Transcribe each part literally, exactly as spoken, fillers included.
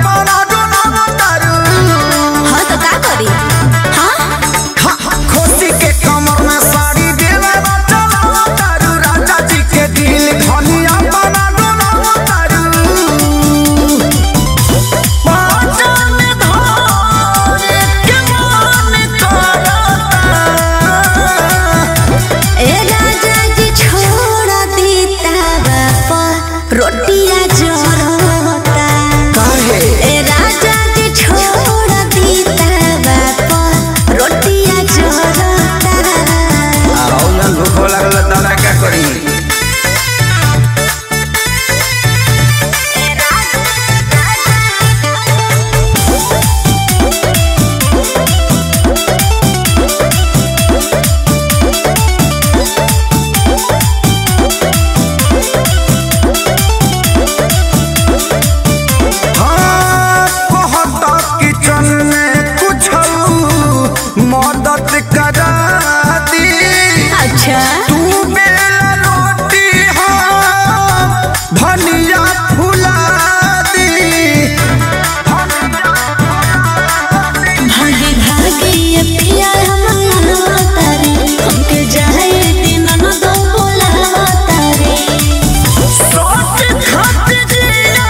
अपना डोला तारू। हाँ तो का करी हाँ खोसी के कमर में साड़ी देवे चला तारू। राजा जी के दिल धनी अपना डोला तारू। पाचन धारे के मान करता। ए राजा जी छोड़ दीता बापा रोटिया जोड़ता। काहे ए राजा जी छोड़ दीता बापा रोटिया जोड़ता। आओ ना भूख लागल दाना का करी। मदद करा दी अच्छा तू बेला रोटी हो धनिया फुला दी। भागे भागे ये पिया हमारा तारे हमके जाए दिन न दो बोला तारे। सोच खत जिया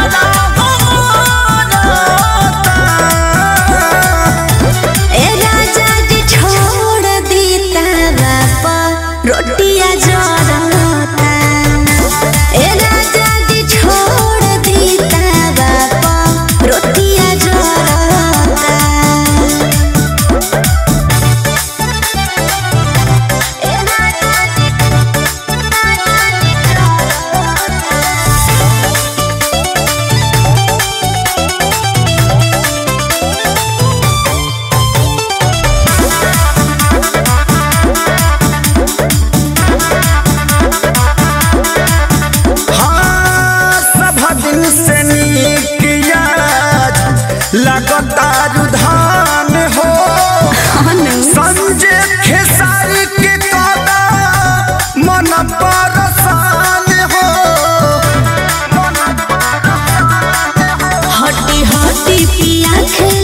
ए राजा जी छोड़ दीता बापा रोटिया जोड़ता। ए राजा जी छोड़ दीता बापा रोटिया जोड़ता। ए राजा जी दिन से नीक याद लगता रुधान हो। संजय खेसारी के कदा मन परसान हो। हटी हटी पिया खे